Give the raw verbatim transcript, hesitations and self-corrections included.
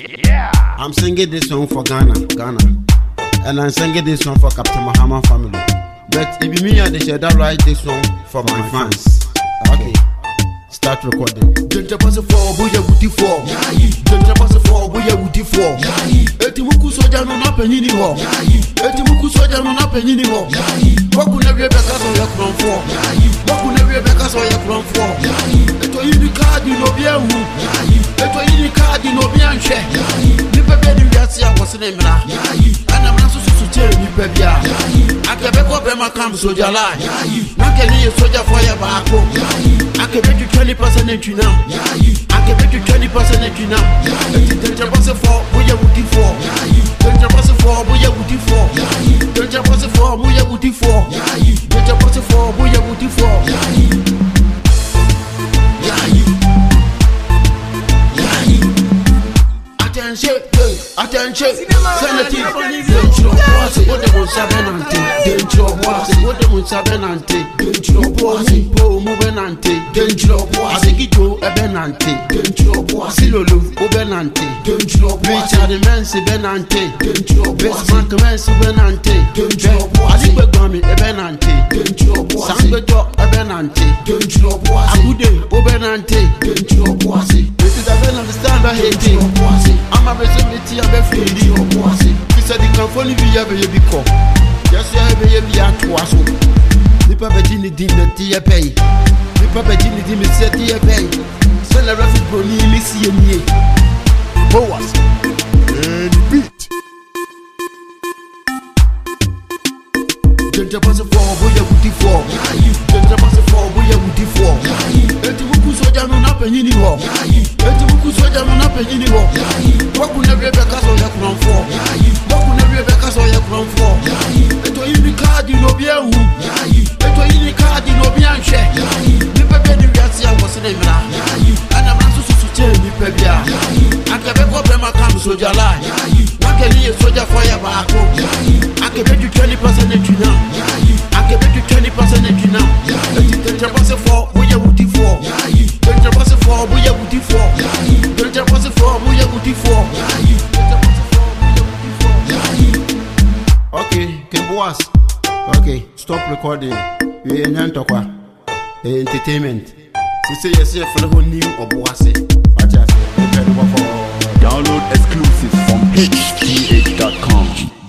Yeah. I'm singing this song for Ghana, Ghana, and I'm singing this song for Captain Mahama family. But if me and the should write this song for my fans. Okay, start recording. Don't pass it for Buya Wuti for. Don't pass it for Buya Wuti for. Etimuku soja no na penini ho. Etimuku soja no na penini ho. Waku na wie beka so ya kron for. Waku na wie beka so ya kron for. Eto yini card no bia hu. Eto yini card no bia nhwe. Ni bebe di wiase a wose na mra. Ana mra so so chere ni bebia. Akebe ko be ma camp soja lie. Na kele soja for ya baako. Akebe du twenty percent entry now. Akebe du twenty percent entry now. Don't pass it for Buya Wuti for. Don't pass it for Buya Wuti for. Don't pass it for Buya Wuti for. Don't pass it for Buya Wuti for. Attention, attention. Senative, danger boss. What they want sabenante. Danger boss. What they want sabenante. Danger boss. Po movenante. Danger boss. Asigito ebenante. Danger boss. Silolo obenante. Danger boss. Richard Mensi benante. Danger boss. Basement Mensi benante. Danger boss. Adigbe gwami ebenante. Danger boss. Sangbejo ebenante. Danger boss. Agude obenante. Danger boss. This is a well understand by hating. I'm a resolution of a free deal. He said, you can only be a baby call. Just a baby at Wasso. The Papa-Gini didn't tea a pay. The Papa-Gini didn't set tea a pay. Sell a rapid pony, Missy and ye. Boas. And beat. Don't pass it for Buya Wuti for. Don't pass it for Buya Wuti for. Etimuku soja no na penini ho. Etimuku soja no na penini ho. Waku na wie beka so ya kron for. Waku na wie beka so ya kron for. Eto yini card no bia hu. Eto yini card no bia nhwe. Ni bebe ni wiase a wose na mra. Ana mra so so che ni bebia. Akebe ko be ma kam soja lie. Nakeli soja for ya baako. Akebe du twenty percent entry now. Akebe du twenty percent entry now. Don't pass it for Buya Wuti for. Don't pass it for Buya Wuti for. Don't pass it for Buya Wuti for. Okay, Kemboas. Okay, stop recording. We ain't talk entertainment. To say yes, yes, for the whole new Obuasi. Download exclusives from H T H dot com.